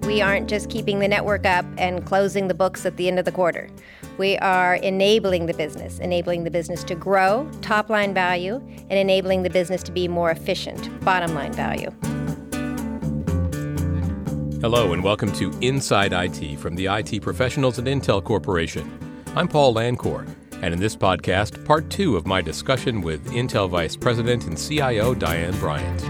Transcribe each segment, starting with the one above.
We aren't just keeping the network up and closing the books at the end of the quarter. We are enabling the business to grow, top-line value, and enabling the business to be more efficient, bottom-line value. Hello and welcome to Inside IT from the IT professionals at Intel Corporation. I'm Paul Lancourt, and in this podcast, part 2 of my discussion with Intel Vice President and CIO Diane Bryant.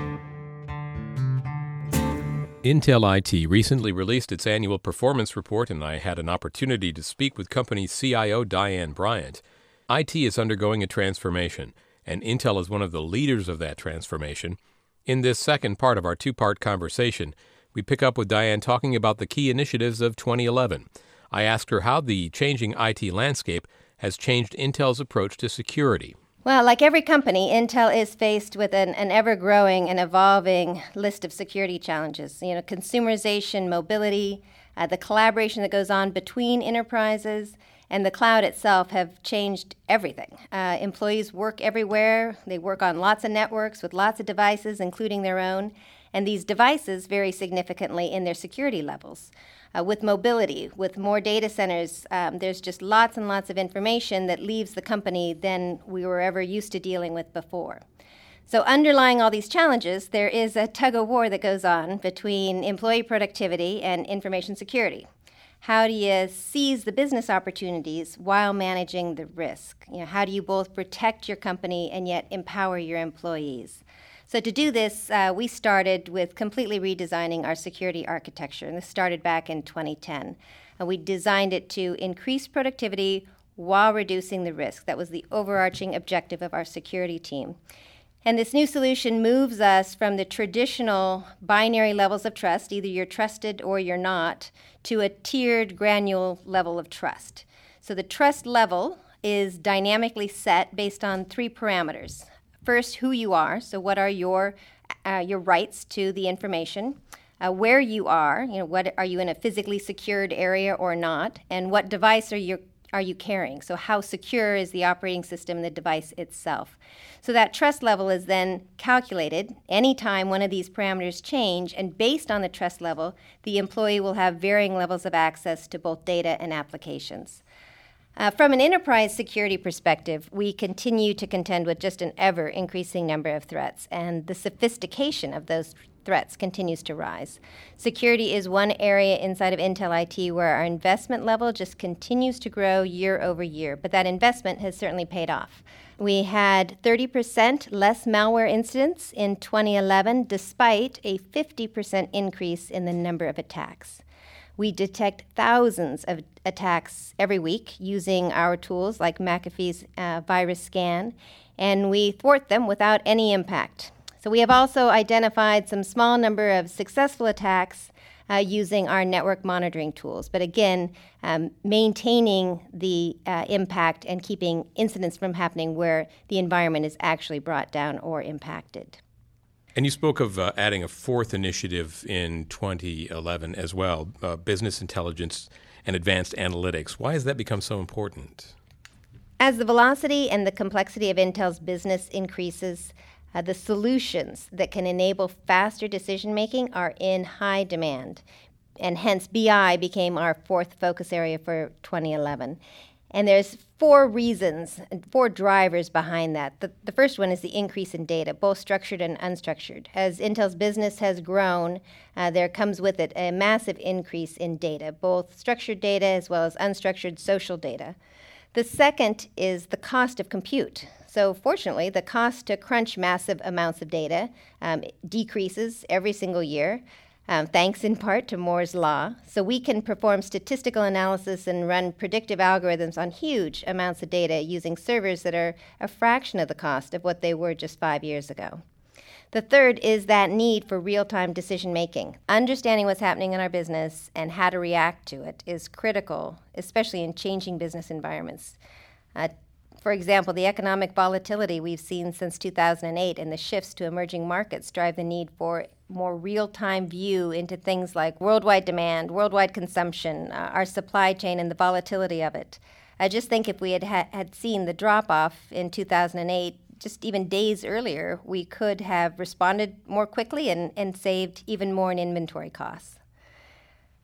Intel IT recently released its annual performance report, and I had an opportunity to speak with company CIO Diane Bryant. IT is undergoing a transformation, and Intel is one of the leaders of that transformation. In this second part of our two-part conversation, we pick up with Diane talking about the key initiatives of 2011. I asked her how the changing IT landscape has changed Intel's approach to security. Well, like every company, Intel is faced with an ever-growing and evolving list of security challenges. Consumerization, mobility, the collaboration that goes on between enterprises, and the cloud itself have changed everything. Employees work everywhere. They work on lots of networks with lots of devices, including their own. And these devices vary significantly in their security levels. With mobility, with more data centers, there's just lots and lots of information that leaves the company than we were ever used to dealing with before. So underlying all these challenges, there is a tug-of-war that goes on between employee productivity and information security. How do you seize the business opportunities while managing the risk? How do you both protect your company and yet empower your employees? So to do this, we started with completely redesigning our security architecture, and this started back in 2010. We designed it to increase productivity while reducing the risk. That was the overarching objective of our security team. And this new solution moves us from the traditional binary levels of trust, either you're trusted or you're not, to a tiered granular level of trust. So the trust level is dynamically set based on 3 parameters. First, who you are, so what are your rights to the information, where you are, what are you in a physically secured area or not, and what device are you carrying, so how secure is the operating system, the device itself. So that trust level is then calculated anytime one of these parameters change, and based on the trust level, the employee will have varying levels of access to both data and applications. From an enterprise security perspective, we continue to contend with just an ever-increasing number of threats, and the sophistication of those threats continues to rise. Security is one area inside of Intel IT where our investment level just continues to grow year over year, but that investment has certainly paid off. We had 30% less malware incidents in 2011, despite a 50% increase in the number of attacks. We detect thousands of attacks every week using our tools like McAfee's virus scan, and we thwart them without any impact. So we have also identified some small number of successful attacks using our network monitoring tools, but again, maintaining the impact and keeping incidents from happening where the environment is actually brought down or impacted. And you spoke of adding a 4th initiative in 2011 as well, business intelligence and advanced analytics. Why has that become so important? As the velocity and the complexity of Intel's business increases, the solutions that can enable faster decision-making are in high demand. And hence, BI became our 4th focus area for 2011. And there's 4 reasons, 4 drivers behind that. The first one is the increase in data, both structured and unstructured. As Intel's business has grown, there comes with it a massive increase in data, both structured data as well as unstructured social data. The second is the cost of compute. So fortunately, the cost to crunch massive amounts of data decreases every single year. Thanks in part to Moore's Law. So we can perform statistical analysis and run predictive algorithms on huge amounts of data using servers that are a fraction of the cost of what they were just 5 years ago. The third is that need for real-time decision-making. Understanding what's happening in our business and how to react to it is critical, especially in changing business environments. For example, the economic volatility we've seen since 2008 and the shifts to emerging markets drive the need for more real-time view into things like worldwide demand, worldwide consumption, our supply chain, and the volatility of it. I just think if we had seen the drop-off in 2008, just even days earlier, we could have responded more quickly and saved even more in inventory costs.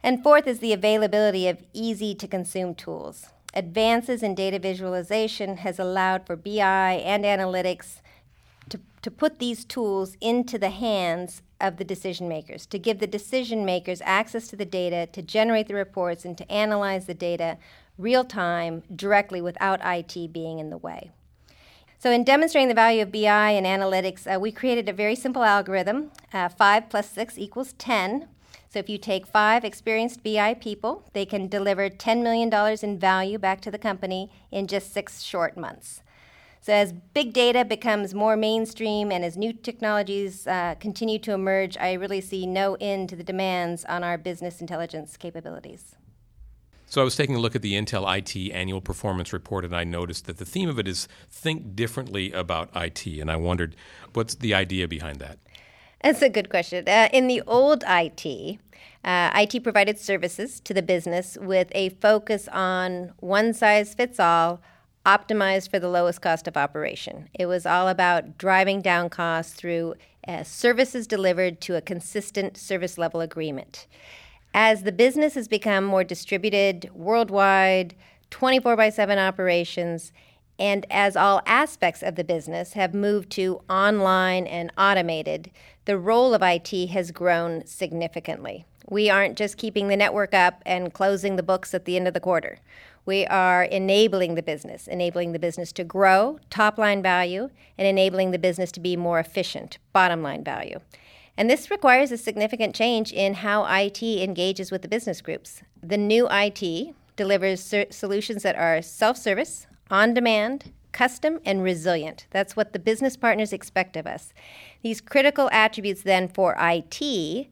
And fourth is the availability of easy-to-consume tools. Advances in data visualization has allowed for BI and analytics to put these tools into the hands of the decision makers, to give the decision makers access to the data, to generate the reports, and to analyze the data real time, directly, without IT being in the way. So in demonstrating the value of BI and analytics, we created a very simple algorithm, 5 plus 6 equals 10. So if you take 5 experienced BI people, they can deliver $10 million in value back to the company in just 6 short months. So as big data becomes more mainstream and as new technologies continue to emerge, I really see no end to the demands on our business intelligence capabilities. So I was taking a look at the Intel IT annual performance report, and I noticed that the theme of it is think differently about IT, and I wondered, what's the idea behind that? That's a good question. In the old IT, IT provided services to the business with a focus on one-size-fits-all, optimized for the lowest cost of operation. It was all about driving down costs through services delivered to a consistent service level agreement. As the business has become more distributed, worldwide, 24/7 operations, and as all aspects of the business have moved to online and automated, the role of IT has grown significantly. We aren't just keeping the network up and closing the books at the end of the quarter. We are enabling the business to grow, top-line value, and enabling the business to be more efficient, bottom-line value. And this requires a significant change in how IT engages with the business groups. The new IT delivers solutions that are self-service, on-demand, custom, and resilient. That's what the business partners expect of us. These critical attributes then for IT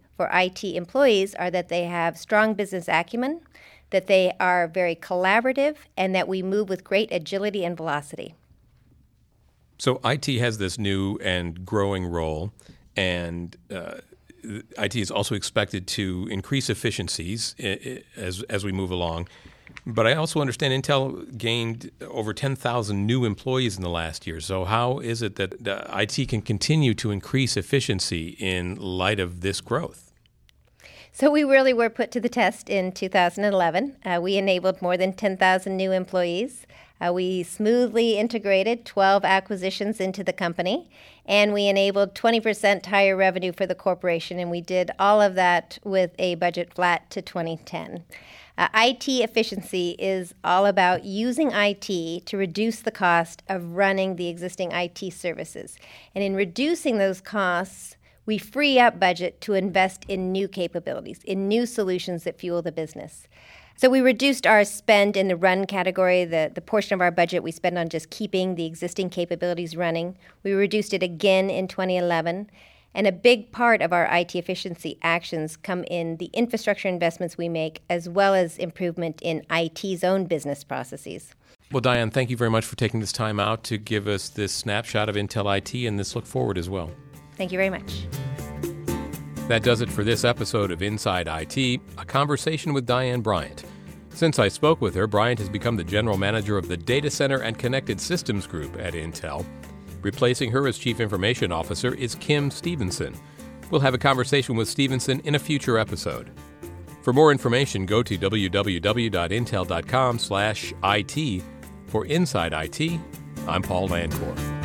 employees, are that they have strong business acumen, that they are very collaborative, and that we move with great agility and velocity. So IT has this new and growing role, and IT is also expected to increase efficiencies as we move along. But I also understand Intel gained over 10,000 new employees in the last year. So how is it that IT can continue to increase efficiency in light of this growth? So we really were put to the test in 2011. We enabled more than 10,000 new employees. We smoothly integrated 12 acquisitions into the company, and we enabled 20% higher revenue for the corporation, and we did all of that with a budget flat to 2010. IT efficiency is all about using IT to reduce the cost of running the existing IT services. And in reducing those costs, we free up budget to invest in new capabilities, in new solutions that fuel the business. So we reduced our spend in the run category, the portion of our budget we spend on just keeping the existing capabilities running. We reduced it again in 2011. And a big part of our IT efficiency actions come in the infrastructure investments we make, as well as improvement in IT's own business processes. Well, Diane, thank you very much for taking this time out to give us this snapshot of Intel IT and this look forward as well. Thank you very much. That does it for this episode of Inside IT, a conversation with Diane Bryant. Since I spoke with her, Bryant has become the general manager of the Data Center and Connected Systems Group at Intel. Replacing her as Chief Information Officer is Kim Stevenson. We'll have a conversation with Stevenson in a future episode. For more information, go to www.intel.com/IT. For Inside IT, I'm Paul Landcore.